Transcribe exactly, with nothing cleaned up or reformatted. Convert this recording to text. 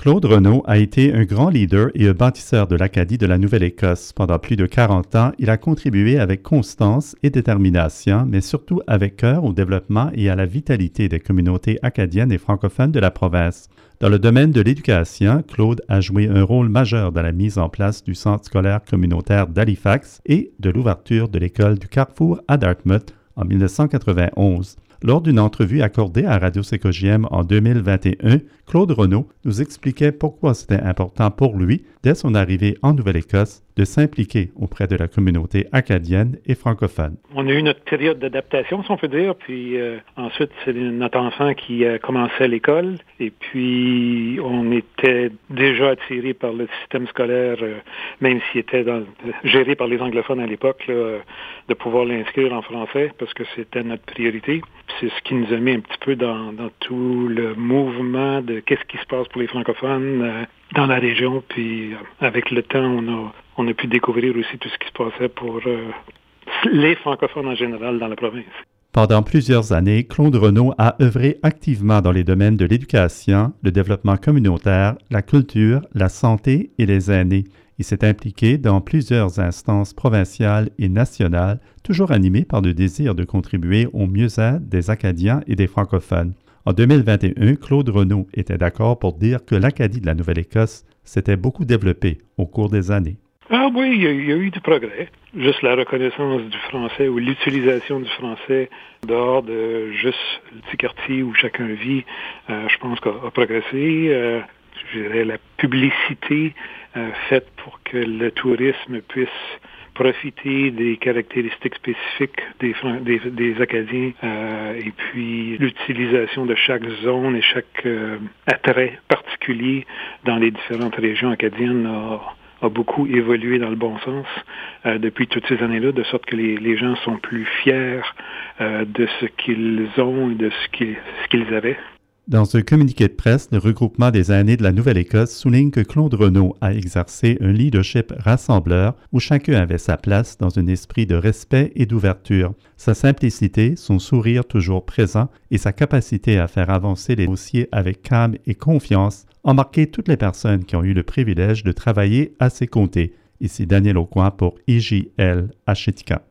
Claude Renault a été un grand leader et un bâtisseur de l'Acadie de la Nouvelle-Écosse. Pendant plus de quarante ans, il a contribué avec constance et détermination, mais surtout avec cœur au développement et à la vitalité des communautés acadiennes et francophones de la province. Dans le domaine de l'éducation, Claude a joué un rôle majeur dans la mise en place du Centre scolaire communautaire d'Halifax et de l'ouverture de l'école du Carrefour à Dartmouth en mille neuf cent quatre-vingt-onze. Lors d'une entrevue accordée à Radio C K J M en deux mille vingt et un, Claude Renault nous expliquait pourquoi c'était important pour lui, dès son arrivée en Nouvelle-Écosse, de s'impliquer auprès de la communauté acadienne et francophone. On a eu notre période d'adaptation, si on peut dire, puis euh, ensuite, c'est notre enfant qui a commencé à l'école, et puis on était déjà attiré par le système scolaire, euh, même s'il était dans, géré par les anglophones à l'époque, là, de pouvoir l'inscrire en français, parce que c'était notre priorité. C'est ce qui nous a mis un petit peu dans, dans tout le mouvement de qu'est-ce qui se passe pour les francophones euh, dans la région. Puis euh, avec le temps, on a, on a pu découvrir aussi tout ce qui se passait pour euh, les francophones en général dans la province. Pendant plusieurs années, Claude Renault a œuvré activement dans les domaines de l'éducation, le développement communautaire, la culture, la santé et les aînés. Il s'est impliqué dans plusieurs instances provinciales et nationales, toujours animé par le désir de contribuer au mieux-être des Acadiens et des francophones. En deux mille vingt et un, Claude Renault était d'accord pour dire que l'Acadie de la Nouvelle-Écosse s'était beaucoup développée au cours des années. Ah oui, il y, a, il y a eu du progrès. Juste la reconnaissance du français ou l'utilisation du français dehors de juste le petit quartier où chacun vit, euh, je pense qu'a a progressé. Euh, je dirais la publicité euh, faite pour que le tourisme puisse profiter des caractéristiques spécifiques des, des, des Acadiens euh, et puis l'utilisation de chaque zone et chaque euh, attrait particulier dans les différentes régions acadiennes a, a beaucoup évolué dans le bon sens euh, depuis toutes ces années-là, de sorte que les, les gens sont plus fiers euh, de ce qu'ils ont et de ce qu'ils, ce qu'ils avaient. Dans un communiqué de presse, le regroupement des aînés de la Nouvelle-Écosse souligne que Claude Renault a exercé un leadership rassembleur où chacun avait sa place dans un esprit de respect et d'ouverture. Sa simplicité, son sourire toujours présent et sa capacité à faire avancer les dossiers avec calme et confiance ont marqué toutes les personnes qui ont eu le privilège de travailler à ses côtés. Ici Daniel Aucoin pour I J L Ashitika.